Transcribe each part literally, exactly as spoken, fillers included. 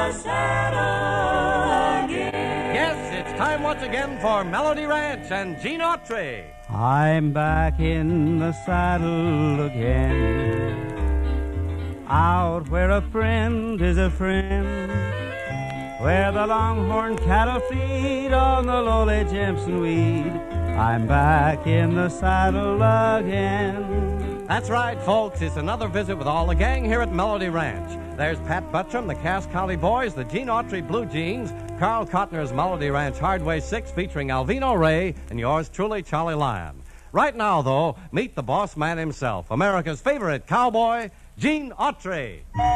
the saddle again. Yes, it's time once again for Melody Ranch and Gene Autry. I'm back in the saddle again, out where a friend is a friend, where the longhorn cattle feed on the lowly Jimson weed. I'm back in the saddle again. That's right, folks. It's another visit with all the gang here at Melody Ranch. There's Pat Buttram, the Cass County Boys, the Gene Autry Blue Jeans, Carl Cotner's Melody Ranch Hardway six featuring Alvino Ray, and yours truly, Charlie Lyon. Right now, though, meet the boss man himself, America's favorite cowboy, Gene Autry.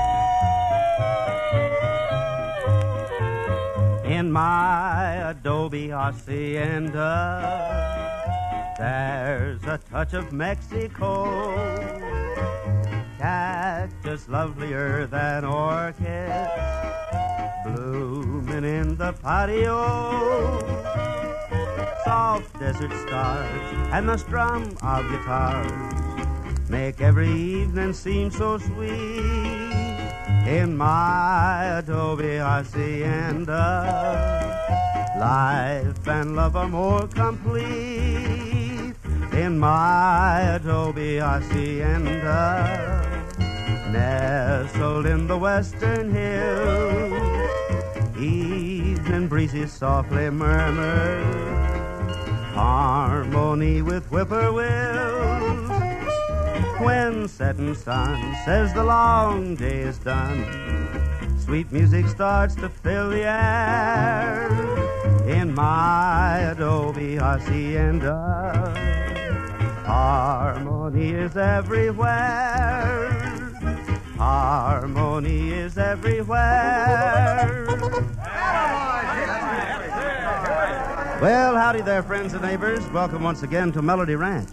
In my adobe hacienda, there's a touch of Mexico, cactus lovelier than orchids, blooming in the patio, soft desert stars and the strum of guitars make every evening seem so sweet. In my adobe hacienda, life and love are more complete. In my adobe hacienda, nestled in the western hills, evening breezes softly murmur, harmony with whippoorwills. When setting sun says the long day is done, sweet music starts to fill the air. In my adobe hacienda, harmony is everywhere. Harmony is everywhere. Well, howdy there, friends and neighbors. Welcome once again to Melody Ranch.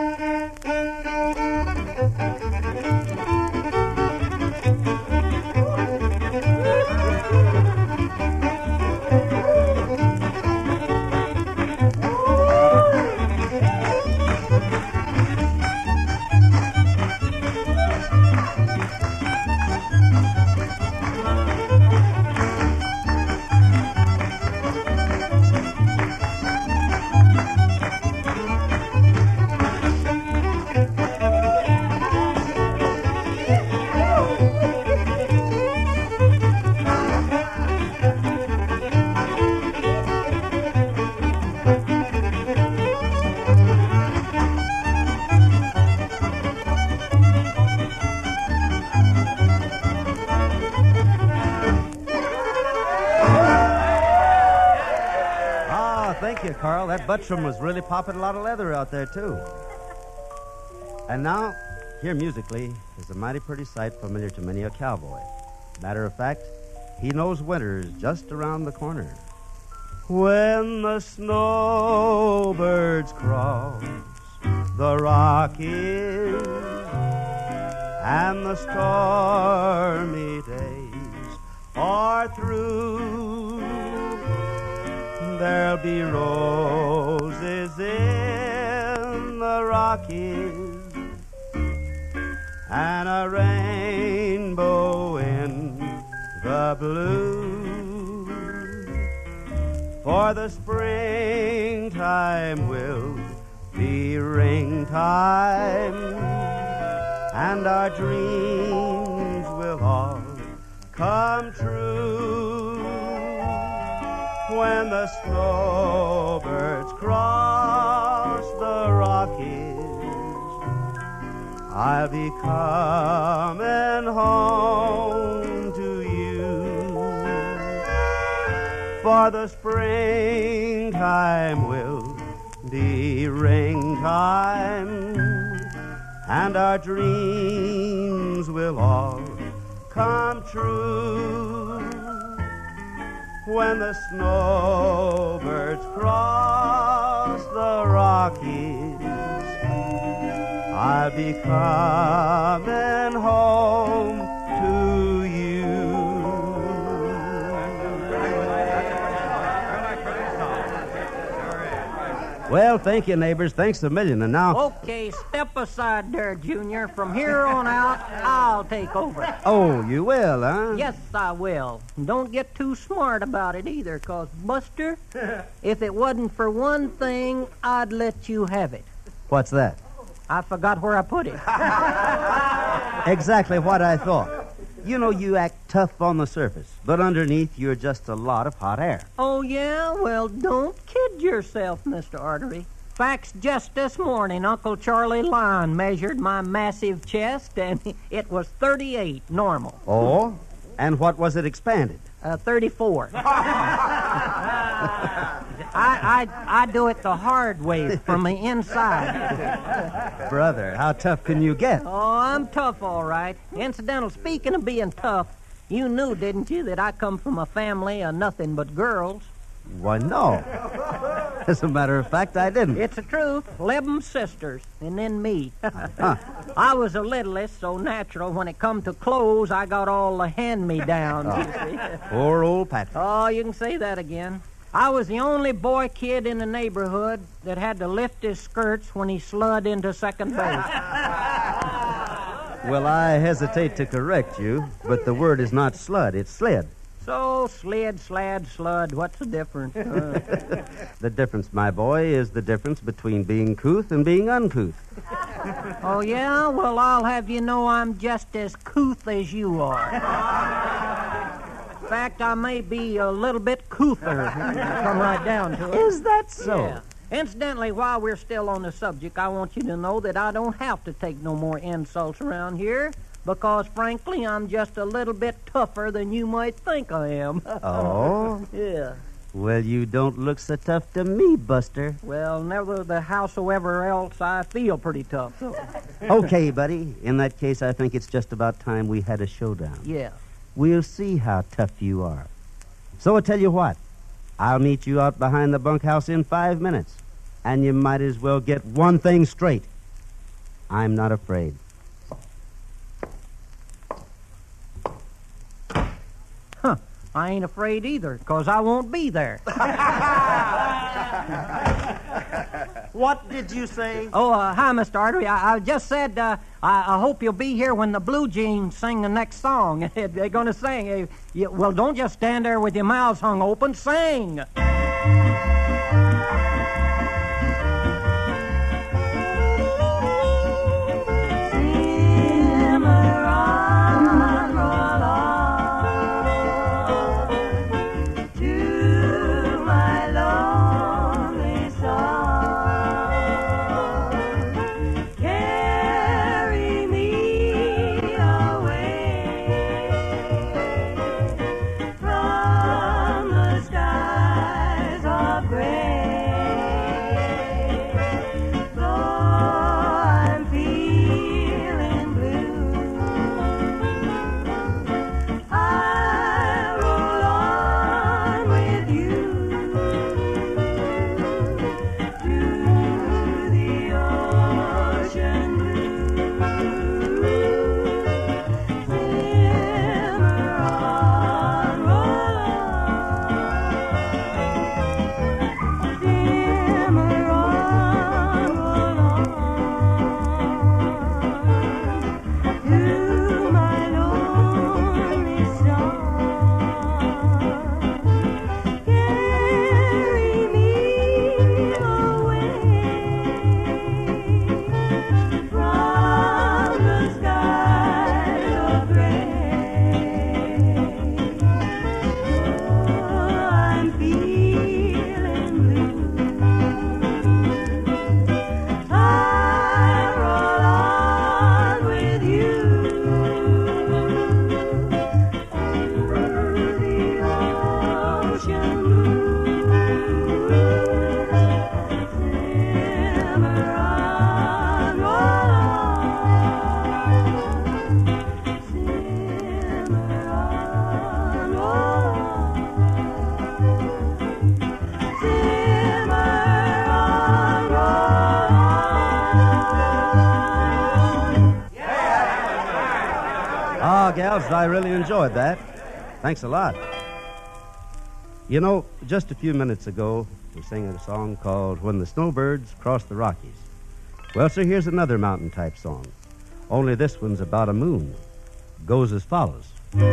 Thank you, Carl. That Buttram was really popping a lot of leather out there, too. And now, here musically, is a mighty pretty sight familiar to many a cowboy. Matter of fact, he knows winter's just around the corner. When the snowbirds cross the Rockies and the stormy days are through, there'll be roses in the Rockies and a rainbow in the blue. For the springtime will be ring time, and our dreams will all come true. When the snowbirds cross the Rockies, I'll be coming home to you. For the springtime will be ring time, and our dreams will all come true. When the snowbirds cross the Rockies, I'll be coming home to you. Well, thank you, neighbors. Thanks a million. And now... Okay, step aside there, Junior. From here on out, I'll take over. Oh, you will, huh? Yes, I will. Don't get too smart about it either, 'cause, Buster, if it wasn't for one thing, I'd let you have it. What's that? I forgot where I put it. Exactly what I thought. You know, you act tough on the surface, but underneath you're just a lot of hot air. Oh, yeah? Well, don't kid yourself, Mister Artery. Facts, just this morning, Uncle Charlie Lyon measured my massive chest, and it was thirty-eight, normal. Oh? And what was it expanded? Uh, thirty-four. I, I I do it the hard way, from the inside. Brother, how tough can you get? Oh, I'm tough, all right. Incidental, speaking of being tough, you knew, didn't you, that I come from a family of nothing but girls? Why, no. As a matter of fact, I didn't. It's the truth. Eleven sisters, and then me. Huh. I was the littlest, so natural. When it come to clothes, I got all the hand-me-downs, Oh. you see. Poor old Patrick. Oh, you can say that again. I was the only boy kid in the neighborhood that had to lift his skirts when he slid into second base. Well, I hesitate to correct you, but the word is not slud, it's slid. So, slid, slad, slud, what's the difference? Uh, The difference, my boy, is the difference between being couth and being uncouth. oh, yeah? Well, I'll have you know I'm just as couth as you are. In fact, I may be a little bit couther, come right down to it. Is that so? Yeah. Incidentally, while we're still on the subject, I want you to know that I don't have to take no more insults around here, because, frankly, I'm just a little bit tougher than you might think I am. Oh? Yeah. Well, you don't look so tough to me, Buster. Well, never the howsoever else, I feel pretty tough. So. Okay, buddy. In that case, I think it's just about time we had a showdown. Yeah. We'll see how tough you are. So I'll tell you what. I'll meet you out behind the bunkhouse in five minutes. And you might as well get one thing straight. I'm not afraid. Huh. I ain't afraid either, because I won't be there. What did you say? Oh, uh, hi, Mister Artery. I, I just said uh, I, I hope you'll be here when the Blue Jeans sing the next song. They're going to sing. Uh, you, well, don't just stand there with your mouths hung open. Sing. Ah, gals, I really enjoyed that. Thanks a lot. You know, just a few minutes ago, we sing a song called When the Snowbirds Cross the Rockies. Well, sir, here's another mountain-type song. Only this one's about a moon. Goes as follows.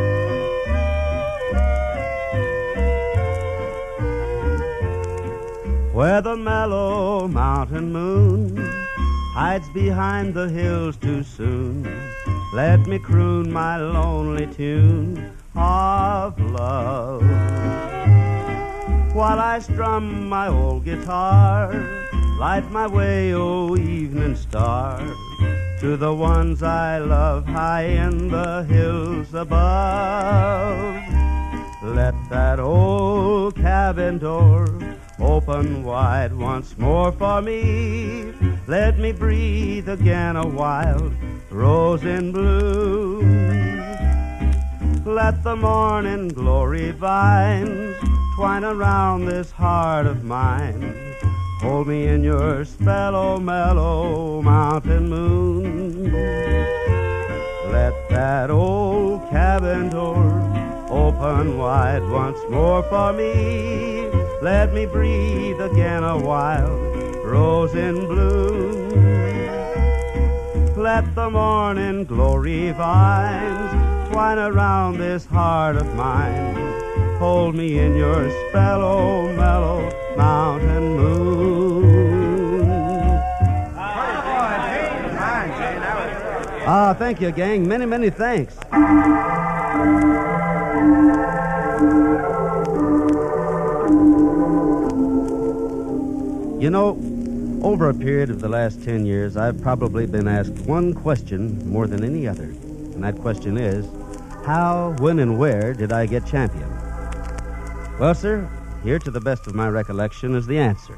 Where the mellow mountain moon hides behind the hills too soon, let me croon my lonely tune of love. While I strum my old guitar, light my way, O evening star, to the ones I love high in the hills above. Let that old cabin door open wide once more for me. Let me breathe again a wild rose in bloom. Let the morning glory vines twine around this heart of mine. Hold me in your spell, O mellow mountain moon. Let that old cabin door open wide once more for me. Let me breathe again a wild rose in bloom. Let the morning glory vines twine around this heart of mine. Hold me in your spell, O mellow mountain moon. Ah, thank you, gang. Many, many thanks. You know, over a period of the last ten years, I've probably been asked one question more than any other. And that question is, how, when, and where did I get champion? Well, sir, here to the best of my recollection is the answer.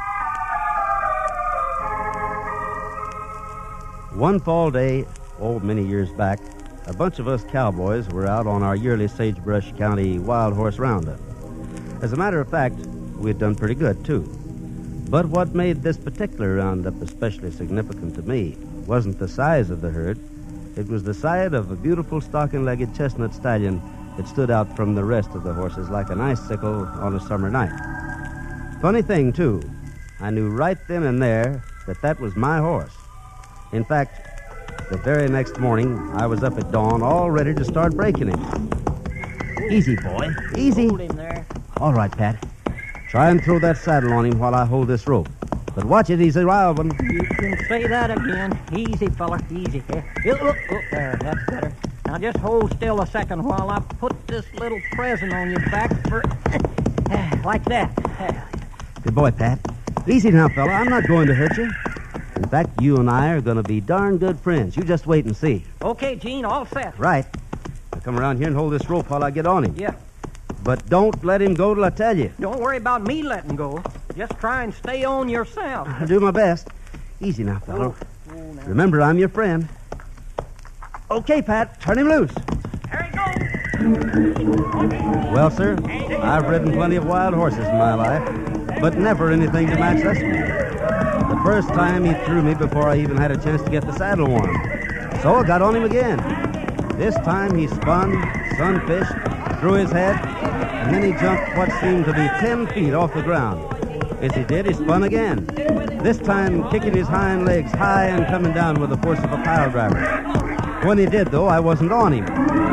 One fall day, oh, many years back, a bunch of us cowboys were out on our yearly Sagebrush County Wild Horse Roundup. As a matter of fact, we'd done pretty good, too. But what made this particular roundup especially significant to me wasn't the size of the herd. It was the sight of a beautiful stocking-legged chestnut stallion that stood out from the rest of the horses like an icicle on a summer night. Funny thing, too, I knew right then and there that that was my horse. In fact, the very next morning, I was up at dawn all ready to start breaking him. Easy, boy. Easy. Hold him there. All right, Pat. Try and throw that saddle on him while I hold this rope. But watch it, he's a wild one. You can say that again. Easy, fella, easy. Here. Here, look, look, there, that's better. Now just hold still a second while I put this little present on your back for... like that. Good boy, Pat. Easy now, fella. I'm not going to hurt you. In fact, you and I are going to be darn good friends. You just wait and see. Okay, Gene, all set. Right. Now come around here and hold this rope while I get on him. Yeah. But don't let him go till I tell you. Don't worry about me letting go. Just try and stay on yourself. I'll do my best. Easy now, fellow. Remember, I'm your friend. Okay, Pat, turn him loose. There he goes. Well, sir, I've ridden plenty of wild horses in my life, but never anything to match this one. The first time he threw me before I even had a chance to get the saddle warm. So I got on him again. This time he spun, sunfished, threw his head, and then he jumped what seemed to be ten feet off the ground. As he did, he spun again, this time kicking his hind legs high and coming down with the force of a pile driver. When he did, though, I wasn't on him.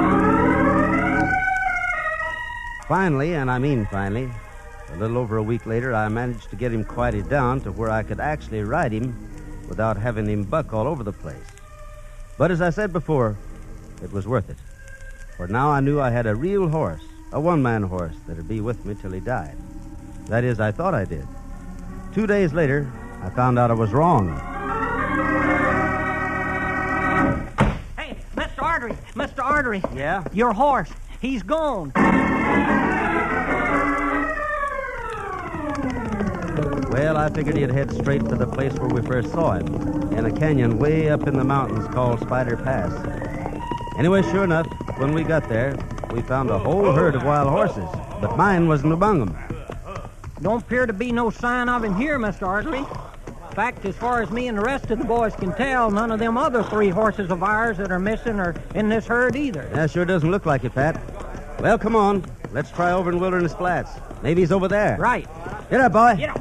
Finally, and I mean finally, a little over a week later, I managed to get him quieted down to where I could actually ride him without having him buck all over the place. But as I said before, it was worth it. For now I knew I had a real horse, a one-man horse that'd be with me till he died. That is, I thought I did. Two days later, I found out I was wrong. Hey, Mister Artery, Mister Artery. Yeah? Your horse, he's gone. Well, I figured he'd head straight for the place where we first saw him, in a canyon way up in the mountains called Spider Pass. Anyway, sure enough, when we got there, we found a whole herd of wild horses, but mine wasn't among them. Don't appear to be no sign of him here, Mister Artery. In fact, as far as me and the rest of the boys can tell, none of them other three horses of ours that are missing are in this herd either. Yeah, sure doesn't look like it, Pat. Well, come on. Let's try over in Wilderness Flats. Maybe he's over there. Right. Get up, boy. Get up.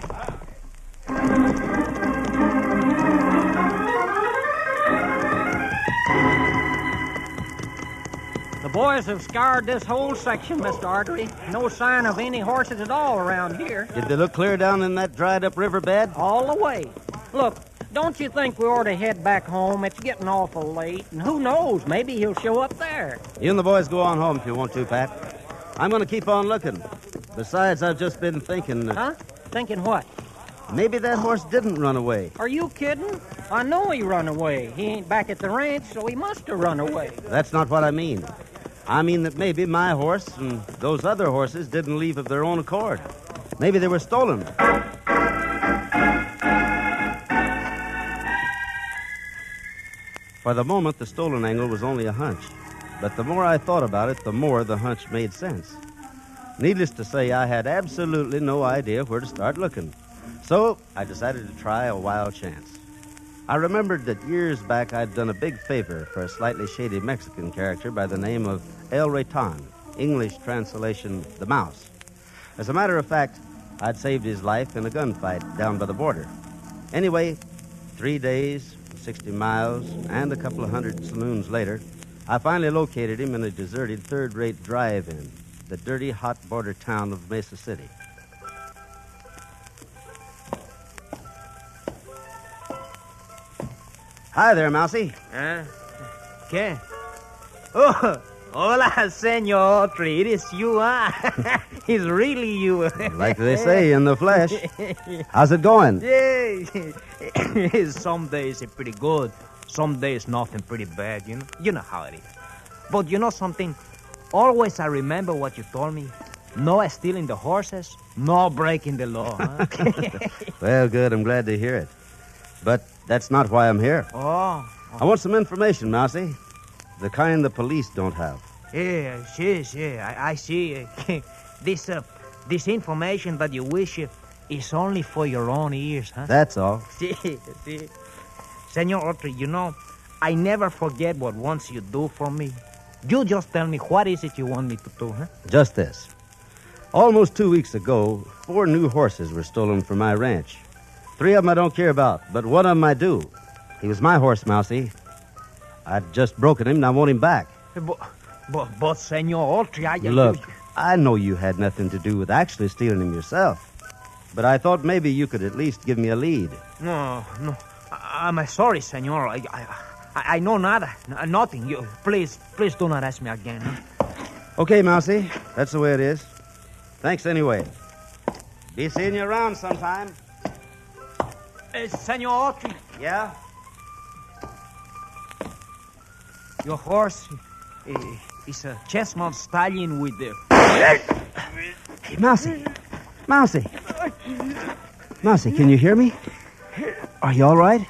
The boys have scoured this whole section, Mister Artery. No sign of any horses at all around here. Did they look clear down in that dried-up riverbed? All the way. Look, don't you think we ought to head back home? It's getting awful late, and who knows, maybe he'll show up there. You and the boys go on home if you want to, Pat. I'm going to keep on looking. Besides, I've just been thinking... Uh, Huh? Thinking what? maybe that horse didn't run away. Are you kidding? I know he run away. He ain't back at the ranch, so he must have run away. That's not what I mean. I mean that maybe my horse and those other horses didn't leave of their own accord. Maybe they were stolen. For the moment, the stolen angle was only a hunch. But the more I thought about it, the more the hunch made sense. Needless to say, I had absolutely no idea where to start looking. So I decided to try a wild chance. I remembered that years back I'd done a big favor for a slightly shady Mexican character by the name of El Raton, English translation, the Mouse. As a matter of fact, I'd saved his life in a gunfight down by the border. Anyway, three days, sixty miles, and a couple of hundred saloons later, I finally located him in a deserted third-rate drive-in, the dirty, hot border town of Mesa City. Hi there, Mousy. ¿Ah? ¿Qué? Oh, hola, Senor Autry. It is you, huh? It's really you. Like they say, in the flesh. How's it going? Yeah. Some days it's pretty good. Some days nothing pretty bad, you know? You know how it is. But you know something? Always I remember what you told me. No stealing the horses, no breaking the law. Huh? Well, good. I'm glad to hear it. But that's not why I'm here. Oh. I want some information, Mousy. The kind the police don't have. Yeah, yes, yeah, I, I see. this, uh, this information that you wish uh, is only for your own ears, huh? That's all. See, see. Senor Autry, you know, I never forget what once you do for me. You just tell me what is it you want me to do, huh? Just this. Almost two weeks ago, four new horses were stolen from my ranch. Three of them I don't care about, but one of them I do. He was my horse, Mousy. I'd just broken him, and I want him back. But, but, but Senor Autry, I... Look, I know you had nothing to do with actually stealing him yourself. But I thought maybe you could at least give me a lead. No, no. I, I'm sorry, Senor. I, I, I know nada. N- nothing. You, please, please do not ask me again. Huh? Okay, Mousy. That's the way it is. Thanks anyway. Be seeing you around sometime. Uh, Senor Autry, Yeah? your horse uh, is a chestnut stallion with the... Hey, Mousy. Mousy. Mousy, can you hear me? Are you all right?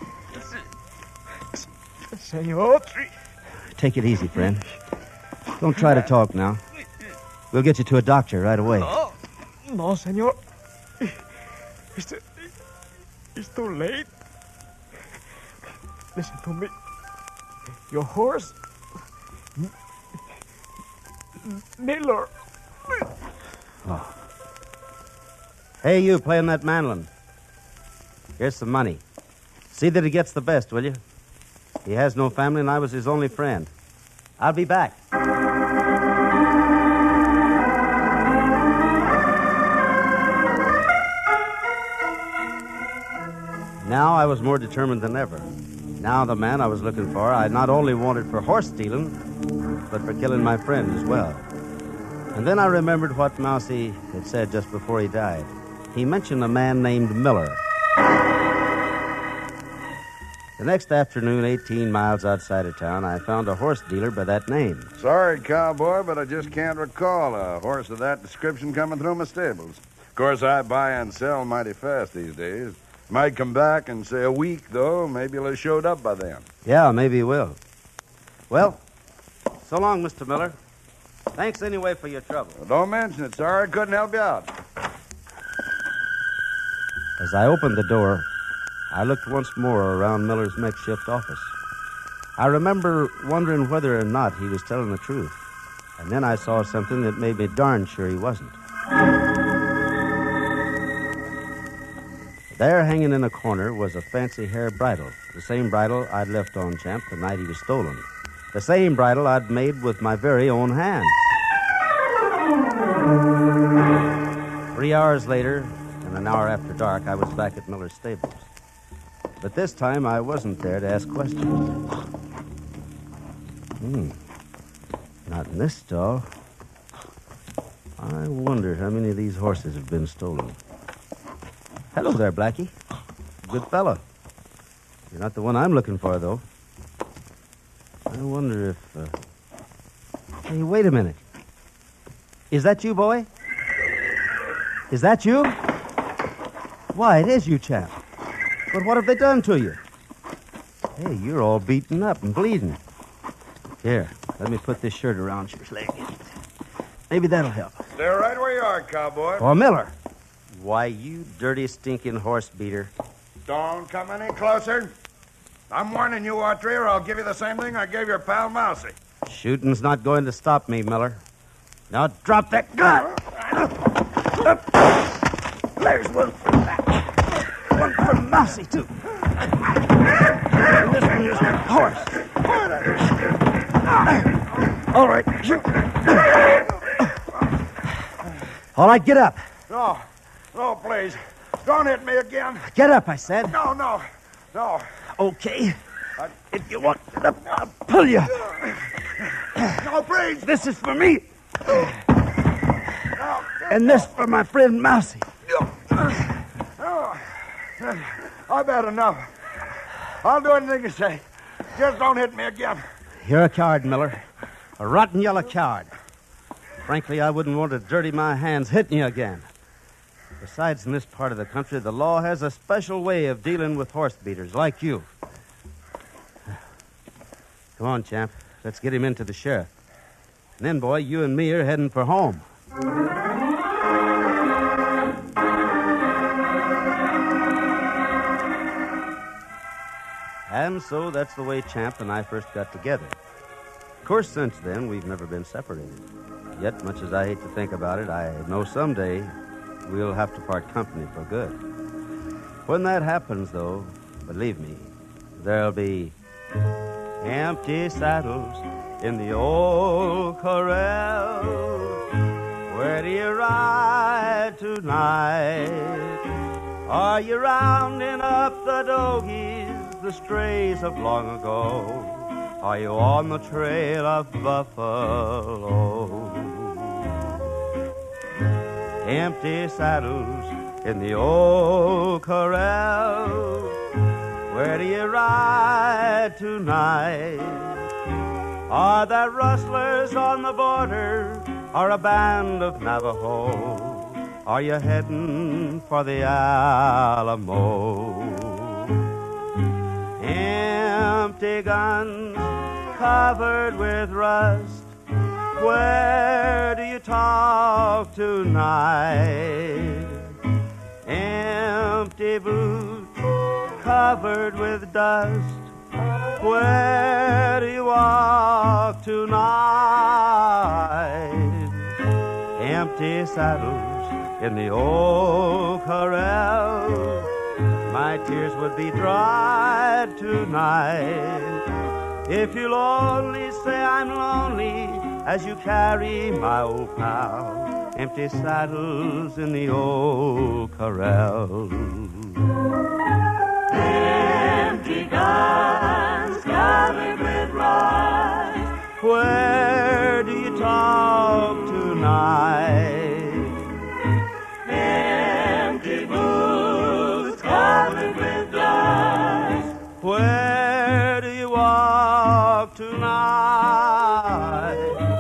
Senor Autry. Take it easy, friend. Don't try to talk now. We'll get you to a doctor right away. No, no, Senor. It's, it's too late. Listen to me. Your horse... Miller. Oh. Hey, you playing that mandolin. Here's some money. See that he gets the best, will you? He has no family, and I was his only friend. I'll be back. Now I was more determined than ever. Now the man I was looking for, I not only wanted for horse stealing, but for killing my friend as well. And then I remembered what Mousy had said just before he died. He mentioned a man named Miller. The next afternoon, eighteen miles outside of town, I found a horse dealer by that name. Sorry, cowboy, but I just can't recall a horse of that description coming through my stables. Of course, I buy and sell mighty fast these days. Might come back and say a week, though. Maybe he'll have showed up by then. Yeah, maybe he will. Well, so long, Mister Miller. Thanks anyway for your trouble. Well, don't mention it. Sorry I couldn't help you out. As I opened the door, I looked once more around Miller's makeshift office. I remember wondering whether or not he was telling the truth. And then I saw something that made me darn sure he wasn't. There, hanging in a corner, was a fancy hair bridle. The same bridle I'd left on Champ the night he was stolen. The same bridle I'd made with my very own hand. Three hours later, and an hour after dark, I was back at Miller's stables. But this time, I wasn't there to ask questions. Hmm. Not in this stall. I wonder how many of these horses have been stolen. Hello there, Blackie. Good fellow. You're not the one I'm looking for, though. I wonder if... Uh... Hey, wait a minute. Is that you, boy? Is that you? Why, it is you, chap. But what have they done to you? Hey, you're all beaten up and bleeding. Here, let me put this shirt around your leg. Maybe that'll help. Stay right where you are, cowboy. Oh, Miller. Why, you dirty, stinking horse beater. Don't come any closer. I'm warning you, Autry, or I'll give you the same thing I gave your pal Mousy. Shooting's not going to stop me, Miller. Now drop that gun. There's one for that. One for Mousy, too. And this one is the horse. All right. All right, get up. No, no, please. Don't hit me again. Get up, I said. No, no, no. Okay. If you want it up, I'll pull you. No, please. This is for me. No. And this for my friend Mousy. Oh, I've had enough. I'll do anything you say. Just don't hit me again. You're a coward, Miller. A rotten yellow coward. Frankly, I wouldn't want to dirty my hands hitting you again. Besides, in this part of the country, the law has a special way of dealing with horse beaters like you. Come on, champ. Let's get him into the sheriff. And then, boy, you and me are heading for home. And so that's the way Champ and I first got together. Of course, since then, we've never been separated. Yet, much as I hate to think about it, I know someday we'll have to part company for good. When that happens, though, believe me, there'll be empty saddles in the old corral. Where do you ride tonight? Are you rounding up the dogies, the strays of long ago? Are you on the trail of buffalo? Empty saddles in the old corral. Where do you ride tonight? Are there rustlers on the border or a band of Navajo? Are you heading for the Alamo? Empty guns covered with rust. Where do you talk tonight? Empty boots covered with dust. Where do you walk tonight? Empty saddles in the old corral. My tears would be dried tonight if you'll only say I'm lonely as you carry my old pal. Empty saddles in the old corral. Empty guns covered with rust. Where do you talk tonight? Empty boots covered with dust. Where do you walk tonight?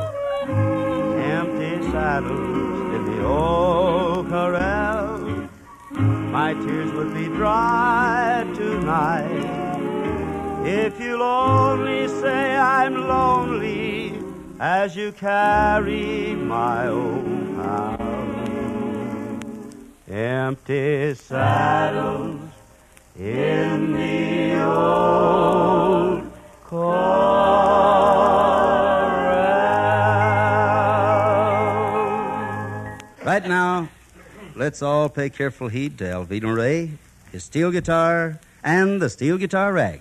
Empty saddles in the old corral. My tears would be dry tonight if you'll only say I'm lonely as you carry my old pal. Empty saddles in the old corral. Right now, let's all pay careful heed to Alvino Ray his steel guitar, and the steel guitar rag.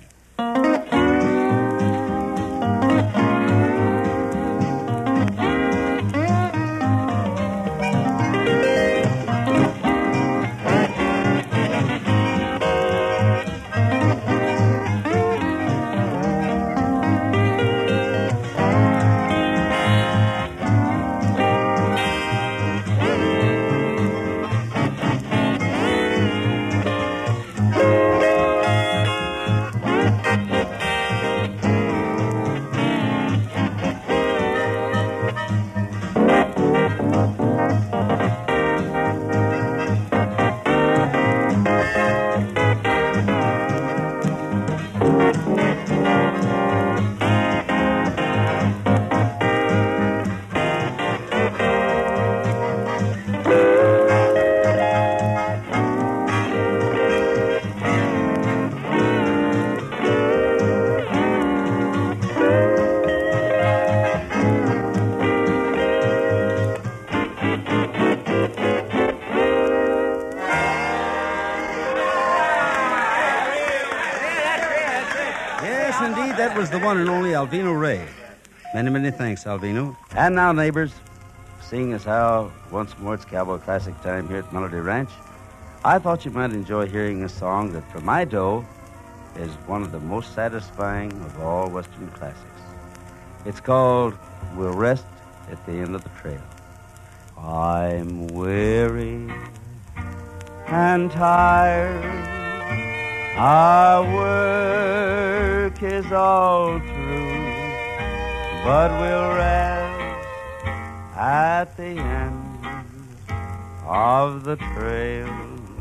That was the one and only Alvino Ray. Many, many thanks, Alvino. And now, neighbors, seeing as how once more it's Cowboy Classic time here at Melody Ranch, I thought you might enjoy hearing a song that, for my dough, is one of the most satisfying of all Western classics. It's called We'll Rest at the End of the Trail. I'm weary and tired. Our work is all through, but we'll rest at the end of the trail.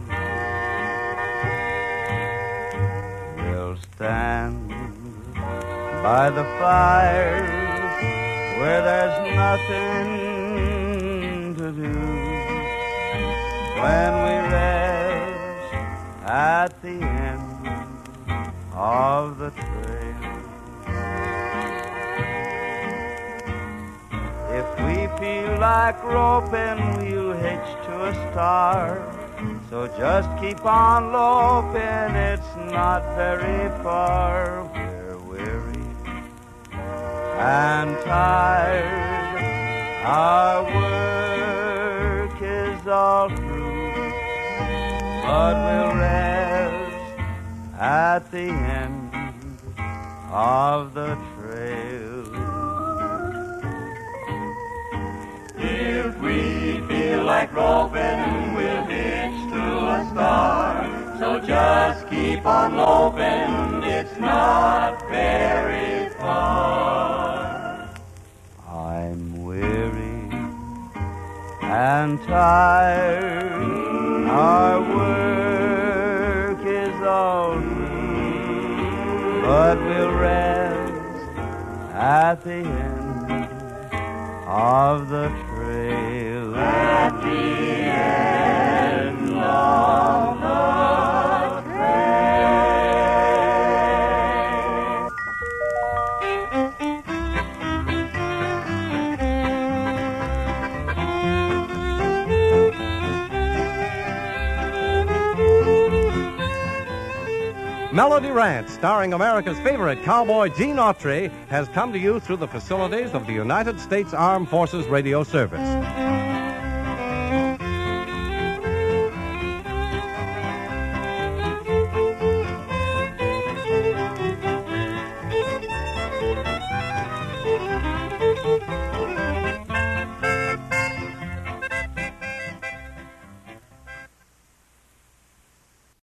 We'll stand by the fire where there's nothing to do. When we rest at the end of the trail, if we feel like roping, we'll hitch to a star. So just keep on loping, it's not very far. We're weary and tired, our work is all through, but we'll rest at the end of the trail. If we feel like roping, we'll hitch to a star. So just keep on loping, it's not very far. I'm weary and tired, our work is all through, but we'll rest at the end of the trail. At the end of the Melody Ranch, starring America's favorite cowboy, Gene Autry, has come to you through the facilities of the United States Armed Forces Radio Service.